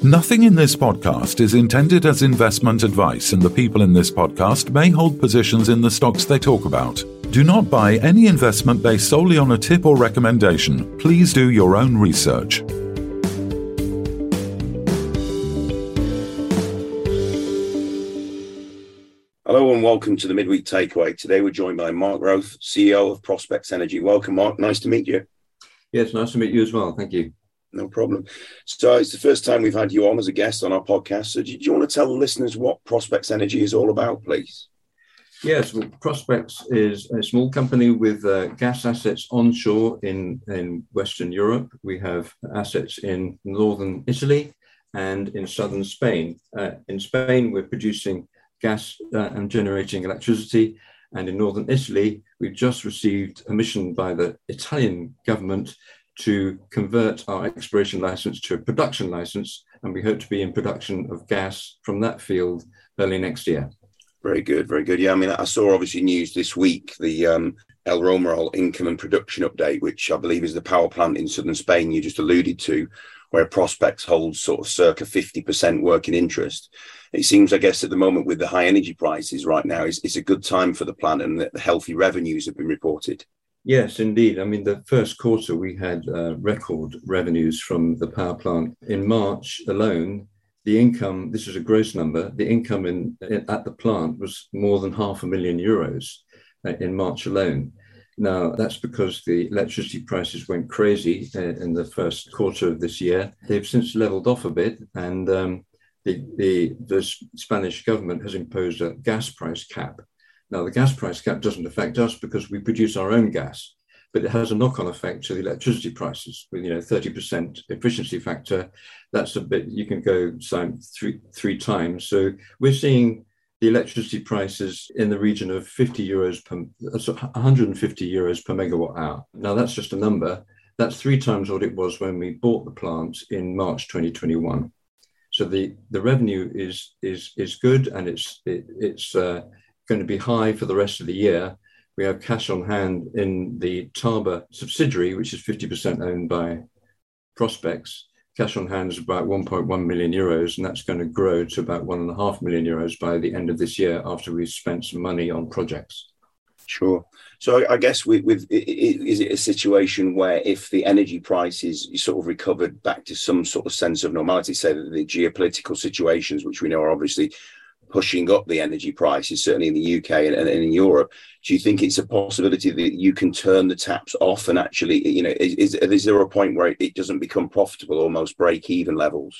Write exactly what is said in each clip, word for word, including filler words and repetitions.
Nothing in this podcast is intended as investment advice, and the people in this podcast may hold positions in the stocks they talk about. Do not buy any investment based solely on a tip or recommendation. Please do your own research. Hello and welcome to the Midweek Takeaway. Today we're joined by Mark Roth, C E O of Prospex Energy. Welcome, Mark. Nice to meet you. Yes, nice to meet you as well. Thank you. No problem. So it's the first time we've had you on as a guest on our podcast. So do you want to tell the listeners what Prospex Energy is all about, please? Yes, well, Prospex is a small company with uh, gas assets onshore in, in Western Europe. We have assets in northern Italy and in southern Spain. Uh, in Spain, we're producing gas uh, and generating electricity. And in northern Italy, we've just received permission by the Italian government to convert our exploration license to a production license, and we hope to be in production of gas from that field early next year. Very good, very good. Yeah, I mean, I saw obviously news this week, the um, El Romeral income and production update, which I believe is the power plant in southern Spain you just alluded to, where Prospex holds sort of circa fifty percent working interest. It seems, I guess, at the moment with the high energy prices right now, it's, it's a good time for the plant and that the healthy revenues have been reported. Yes, indeed. I mean, the first quarter, we had uh, record revenues from the power plant. In March alone, the income, this is a gross number, the income in, in at the plant was more than half a million euros uh, in March alone. Now, that's because the electricity prices went crazy uh, in the first quarter of this year. They've since leveled off a bit, and um, the, the, the Spanish government has imposed a gas price cap. Now, the gas price cap doesn't affect us because we produce our own gas, but it has a knock-on effect to the electricity prices with, you know, thirty percent efficiency factor. That's a bit, you can go three, three times. So we're seeing the electricity prices in the region of fifty euros per, one hundred fifty euros per megawatt hour. Now, that's just a number. That's three times what it was when we bought the plant in March twenty twenty-one. So the, the revenue is, is, is good, and it's, it, it's, uh, going to be high for the rest of the year. We have cash on hand in the Taba subsidiary, which is fifty percent owned by Prospex. Cash on hand is about one point one million euros, and that's going to grow to about one and a half million euros by the end of this year after we've spent some money on projects. Sure. So I guess with, with is it a situation where if the energy prices sort of recovered back to some sort of sense of normality, say that the geopolitical situations, which we know are obviously pushing up the energy prices, certainly in the U K and, and in Europe, do you think it's a possibility that you can turn the taps off and actually, you know, is, is, is there a point where it doesn't become profitable, almost break-even levels?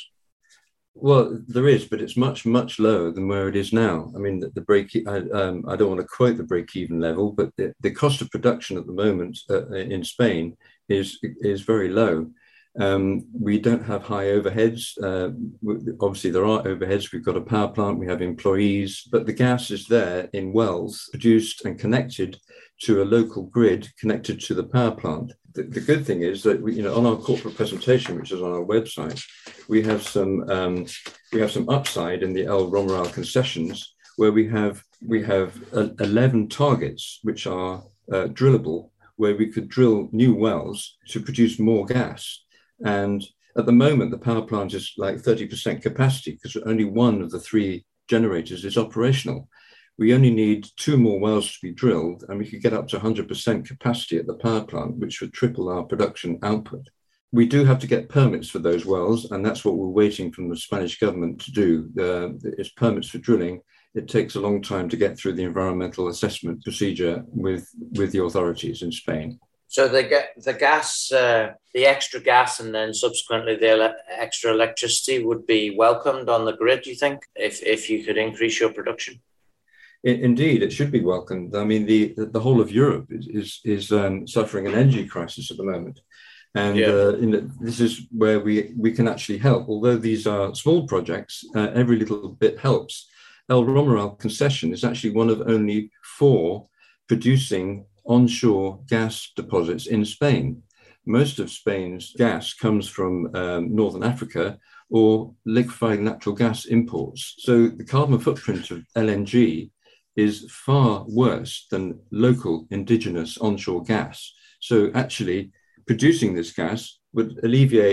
Well, there is, but it's much, much lower than where it is now. I mean, the, the break, I, um, I don't want to quote the break-even level, but the, the cost of production at the moment uh, in Spain is is very low. Um, we don't have high overheads. Uh, obviously, there are overheads. We've got a power plant, we have employees, but the gas is there in wells, produced and connected to a local grid connected to the power plant. The, the good thing is that we, you know, on our corporate presentation, which is on our website, we have some um, we have some upside in the El Romeral concessions, where we have we have uh, eleven targets which are uh, drillable, where we could drill new wells to produce more gas. And at the moment, the power plant is like thirty percent capacity because only one of the three generators is operational. We only need two more wells to be drilled, and we could get up to one hundred percent capacity at the power plant, which would triple our production output. We do have to get permits for those wells, and that's what we're waiting from the Spanish government to do. Uh, it's permits for drilling. It takes a long time to get through the environmental assessment procedure with, with the authorities in Spain. So they get the gas, uh, the extra gas, and then subsequently the ele- extra electricity would be welcomed on the grid, do you think, if if you could increase your production? Indeed, it should be welcomed. I mean, the, the whole of Europe is is, is um, suffering an energy crisis at the moment. And yeah. uh, in the, this is where we, we can actually help. Although these are small projects, uh, every little bit helps. El Romeral concession is actually one of only four producing onshore gas deposits in Spain. Most of Spain's gas comes from um, Northern Africa or liquefied natural gas imports. So the carbon footprint of L N G is far worse than local indigenous onshore gas. So actually producing this gas would alleviate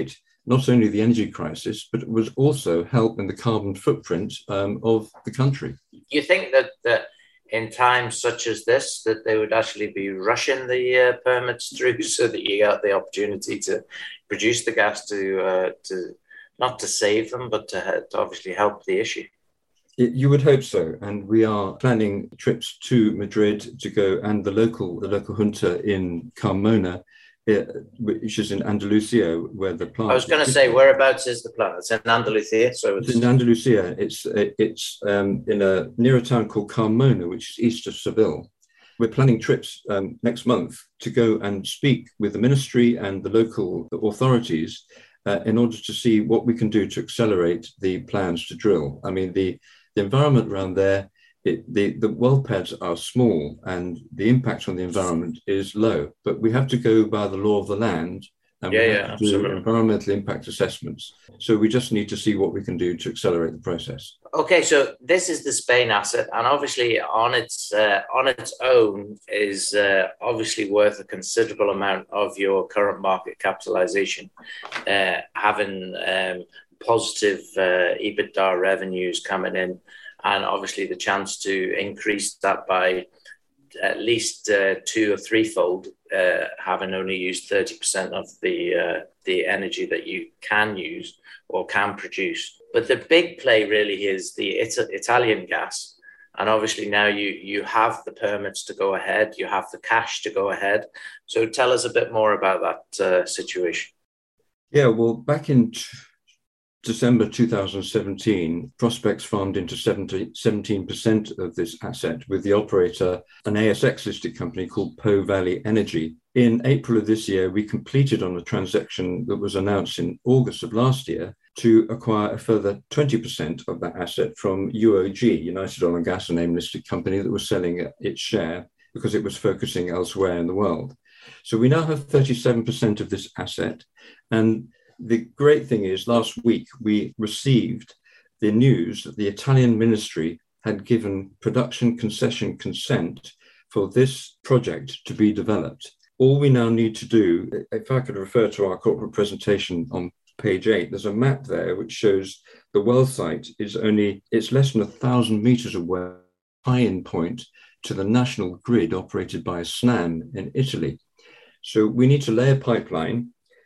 not only the energy crisis, but it was also help in the carbon footprint um, of the country. You think that, that in times such as this, that they would actually be rushing the uh, permits through so that you got the opportunity to produce the gas to, uh, to not to save them, but to, to obviously help the issue? It, you would hope so, and we are planning trips to Madrid to go, and the local the local junta in Carmona, uh, which is in Andalusia, where the plant. I was going to say, whereabouts is the plant? It's in Andalusia, so it's, it's in Andalusia. It's it's um, in a near a town called Carmona, which is east of Seville. We're planning trips um, next month to go and speak with the ministry and the local authorities uh, in order to see what we can do to accelerate the plans to drill. I mean, the The environment around there, it, the, the well pads are small and the impact on the environment is low, but we have to go by the law of the land and yeah, we have yeah, to absolutely. do environmental impact assessments. So we just need to see what we can do to accelerate the process. Okay, so this is the Spain asset, and obviously on its uh, on its own is uh, obviously worth a considerable amount of your current market capitalization, uh, having um, positive uh, EBITDA revenues coming in, and obviously the chance to increase that by at least uh, two or threefold, uh, having only used thirty percent of the uh, the energy that you can use or can produce. But the big play really is the It- Italian gas. And obviously now you, you have the permits to go ahead, you have the cash to go ahead. So tell us a bit more about that uh, situation. Yeah, well, back in t- December two thousand seventeen, Prospex farmed into seventeen percent of this asset with the operator, an A S X-listed company called Po Valley Energy. In April of this year, we completed on a transaction that was announced in August of last year to acquire a further twenty percent of that asset from U O G, United Oil and Gas, a name-listed company that was selling its share because it was focusing elsewhere in the world. So we now have thirty-seven percent of this asset, and the great thing is, last week we received the news that the Italian ministry had given production concession consent for this project to be developed. All we now need to do, if I could refer to our corporate presentation on page eight, there's a map there which shows the well site is only, it's less than a thousand meters away, tie-in point to the national grid operated by Snam in Italy. So we need to lay a pipeline,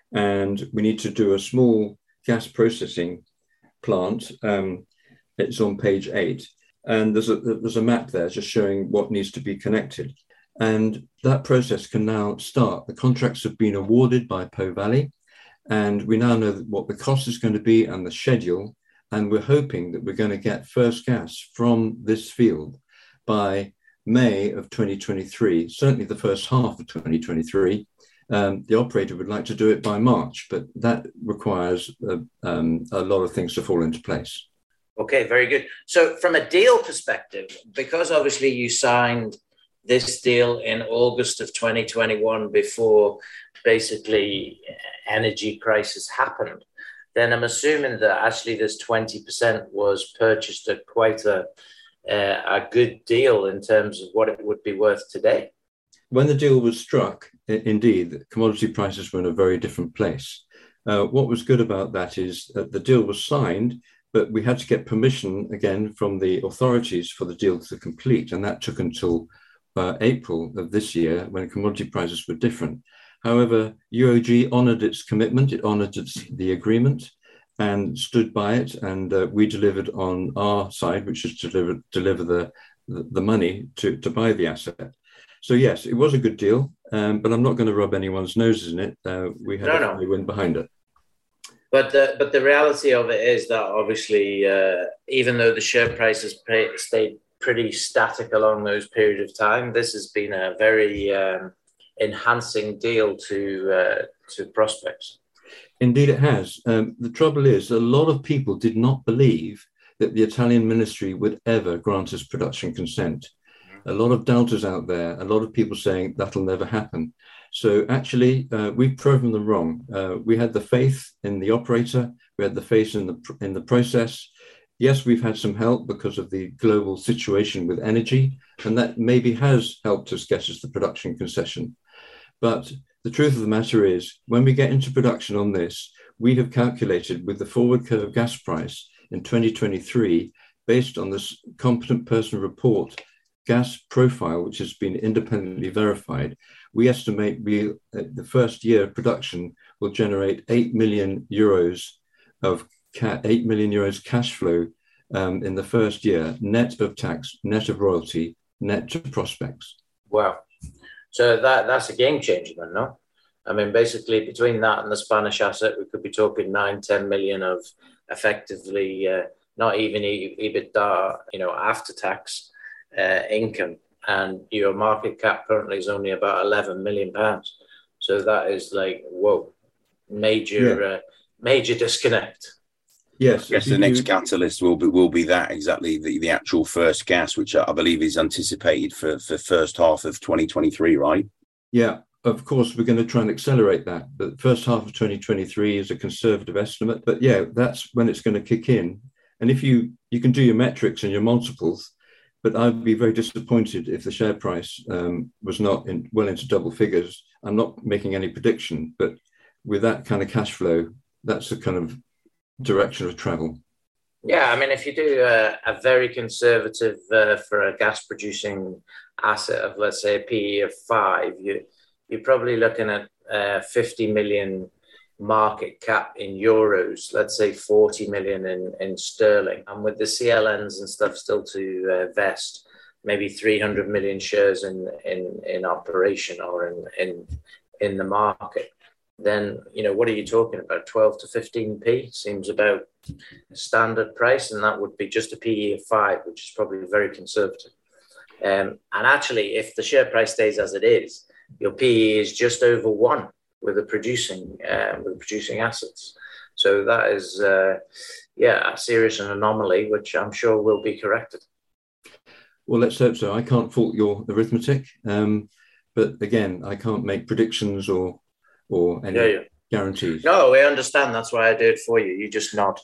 and we need to do a small gas processing plant. Um, it's on page eight. And there's a, there's a map there just showing what needs to be connected. And that process can now start. The contracts have been awarded by Po Valley, and we now know what the cost is going to be and the schedule. And we're hoping that we're going to get first gas from this field by May of twenty twenty-three, certainly the first half of twenty twenty-three. Um, the operator would like to do it by March, but that requires uh, um, a lot of things to fall into place. Okay, very good. So from a deal perspective, because obviously you signed this deal in August of twenty twenty-one before basically energy crisis happened, then I'm assuming that actually this twenty percent was purchased at quite a, uh, a good deal in terms of what it would be worth today. When the deal was struck, indeed, commodity prices were in a very different place. Uh, what was good about that is that the deal was signed, but we had to get permission again from the authorities for the deal to complete. And that took until uh, April of this year, when commodity prices were different. However, U O G honored its commitment, it honored its, the agreement and stood by it. And uh, we delivered on our side, which is to deliver, deliver the, the, the money to, to buy the asset. So yes, it was a good deal, um, but I'm not going to rub anyone's noses in it. Uh, we had no, a no. win behind it. But the, but the reality of it is that obviously, uh, even though the share price has pay, stayed pretty static along those periods of time, this has been a very um, enhancing deal to uh, to Prospex. Indeed, it has. Um, the trouble is, a lot of people did not believe that the Italian ministry would ever grant us production consent. A lot of doubters out there, a lot of people saying that'll never happen. So actually, uh, we've proven them wrong. Uh, we had the faith in the operator. We had the faith in the in the process. Yes, we've had some help because of the global situation with energy, and that maybe has helped us get us the production concession. But the truth of the matter is, when we get into production on this, we have calculated with the forward curve gas price in twenty twenty-three, based on this competent person report gas profile, which has been independently verified, we estimate we, uh, the first year of production will generate eight million euros of ca- eight million euros cash flow um, in the first year, net of tax, net of royalty, net to Prospex. Wow. So that, that's a game changer then, no? I mean, basically between that and the Spanish asset, we could be talking nine, ten million of effectively uh, not even EBITDA, you know, after tax uh, income. And your market cap currently is only about eleven million pounds. So that is like, whoa, major, yeah. uh, major disconnect. Yes. Yes, the next catalyst will be will be that exactly the, the actual first gas, which I believe is anticipated for for first half of twenty twenty-three, right? Yeah, of course we're going to try and accelerate that. But the first half of twenty twenty-three is a conservative estimate. But yeah, that's when it's going to kick in. And if you you can do your metrics and your multiples, but I'd be very disappointed if the share price um, was not in, well into double figures. I'm not making any prediction, but with that kind of cash flow, that's the kind of direction of travel. Yeah, I mean, if you do a, a very conservative uh, for a gas producing asset of, let's say, a P E of five, you, you're probably looking at uh, fifty million market cap in euros, let's say forty million in, in sterling. And with the C L Ns and stuff still to uh, vest, maybe three hundred million shares in, in, in operation or in, in, in the market. Then, you know, what are you talking about? twelve to fifteen p seems about a standard price, and that would be just a P E of five, which is probably very conservative. Um, and actually, if the share price stays as it is, your P E is just over one with the producing uh, with the producing assets. So that is, uh, yeah, a serious anomaly, which I'm sure will be corrected. Well, let's hope so. I can't fault your arithmetic, um, but again, I can't make predictions or or any yeah, yeah. guarantees. No, I understand. That's why I do it for you. You just nod.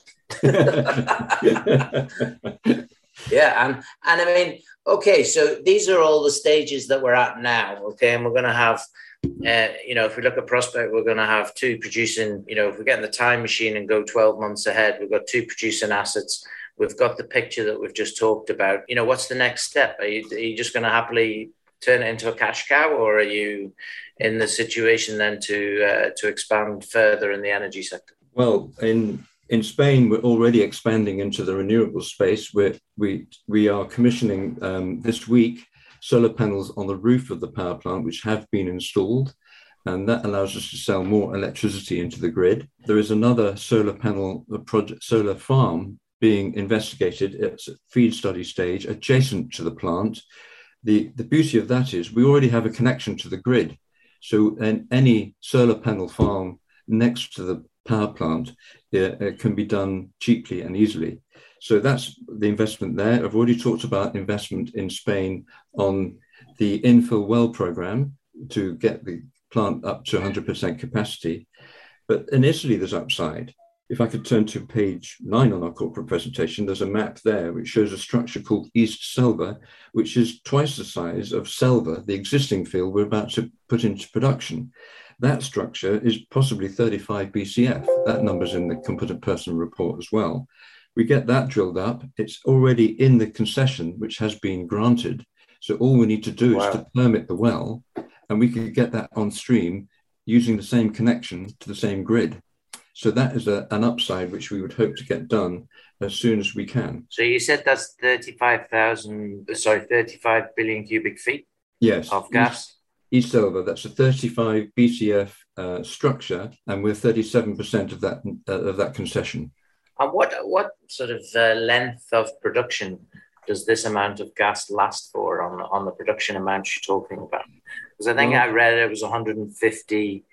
Yeah, and and I mean, okay, so these are all the stages that we're at now, okay, and we're going to have, uh, you know, if we look at Prospex, we're going to have two producing, you know, if we get in the time machine and go twelve months ahead, we've got two producing assets. We've got the picture that we've just talked about. You know, what's the next step? Are you, are you just going to happily turn it into a cash cow, or are you in the situation then to uh, to expand further in the energy sector? Well, in in Spain, we're already expanding into the renewable space. We're, we we are commissioning um, this week solar panels on the roof of the power plant, which have been installed, and that allows us to sell more electricity into the grid. There is another solar panel a project, solar farm being investigated. It's at feed study stage, adjacent to the plant. The, the beauty of that is we already have a connection to the grid. So in any solar panel farm next to the power plant uh, it can be done cheaply and easily. So that's the investment there. I've already talked about investment in Spain on the infill well program to get the plant up to one hundred percent capacity. But in Italy, there's upside. If I could turn to page nine on our corporate presentation, there's a map there which shows a structure called East Selva, which is twice the size of Selva, the existing field we're about to put into production. That structure is possibly thirty-five B C F. That number's in the competent person report as well. We get that drilled up. It's already in the concession, which has been granted. So all we need to do wow. is to permit the well, and we could get that on stream using the same connection to the same grid. So that is a, an upside which we would hope to get done as soon as we can. So you said that's thirty-five thousand, sorry, thirty-five billion cubic feet yes. of gas? East Selva, that's a thirty-five B C F uh, structure, and we're thirty-seven percent of that uh, of that concession. And what what sort of uh, length of production does this amount of gas last for on, on the production amount you're talking about? Because I think well, I read it was one hundred fifty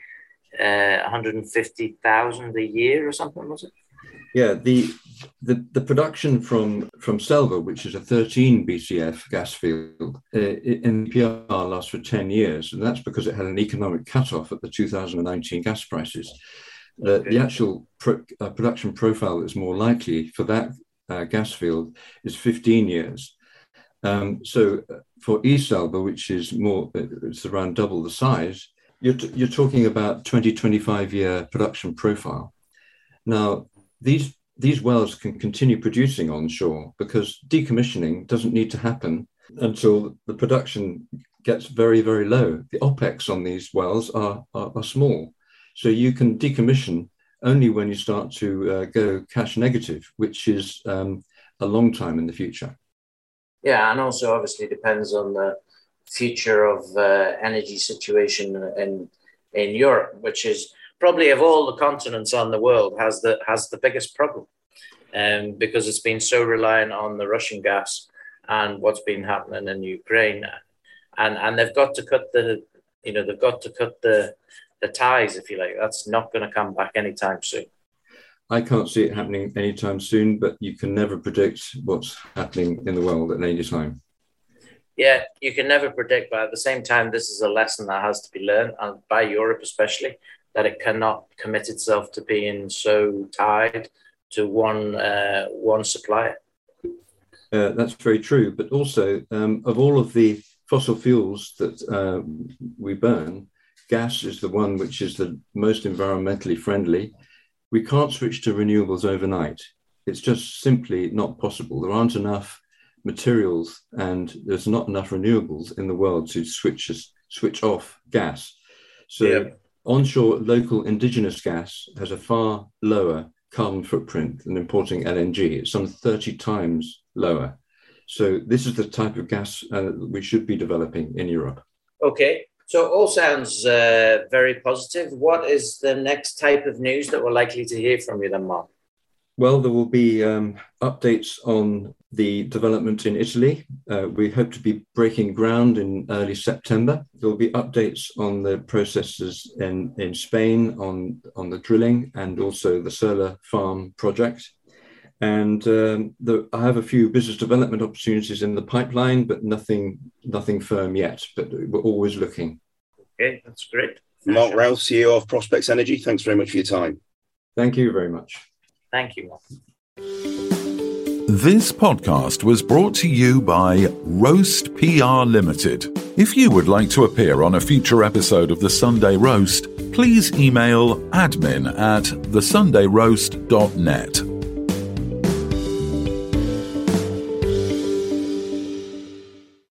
Uh, one hundred fifty thousand a year or something, was it? Yeah, the the, the production from, from Selva, which is a thirteen B C F gas field, uh, in P R lasts for ten years, and that's because it had an economic cutoff at the two thousand nineteen gas prices. Uh, okay. The actual pro, uh, production profile that's more likely for that uh, gas field is fifteen years. Um, so for East Selva, which is more, it's around double the size, You're, t- you're talking about twenty, twenty-five year production profile. Now, these these wells can continue producing onshore because decommissioning doesn't need to happen until the production gets very, very low. The OPEX on these wells are, are, are small. So you can decommission only when you start to uh, go cash negative, which is um, a long time in the future. Yeah, and also obviously depends on the future of uh, energy situation in in Europe, which is probably of all the continents on the world has the has the biggest problem, um, because it's been so reliant on the Russian gas and what's been happening in Ukraine, and and they've got to cut the you know they've got to cut the the ties, if you like. That's not going to come back anytime soon. I can't see it happening anytime soon, but you can never predict what's happening in the world at any time. Yeah, you can never predict, but at the same time, this is a lesson that has to be learned, and by Europe especially, that it cannot commit itself to being so tied to one uh, one supplier. Uh, that's very true, but also um, of all of the fossil fuels that uh, we burn, gas is the one which is the most environmentally friendly. We can't switch to renewables overnight. It's just simply not possible. There aren't enough materials and there's not enough renewables in the world to switch us, switch off gas. So yeah. Onshore local indigenous gas has a far lower carbon footprint than importing L N G. It's some thirty times lower. So this is the type of gas uh, we should be developing in Europe. Okay. So it all sounds uh, very positive. What is the next type of news that we're likely to hear from you then, Mark? Well, there will be um, updates on the development in Italy. Uh, we hope to be breaking ground in early September. There will be updates on the processes in, in Spain on, on the drilling and also the solar farm project. And um, the, I have a few business development opportunities in the pipeline, but nothing nothing firm yet. But we're always looking. Okay, that's great. Mark Ralph, C E O of Prospex Energy, thanks very much for your time. Thank you very much. Thank you, Mark. This podcast was brought to you by Roast P R Limited. If you would like to appear on a future episode of The Sunday Roast, please email admin at the sunday roast dot net.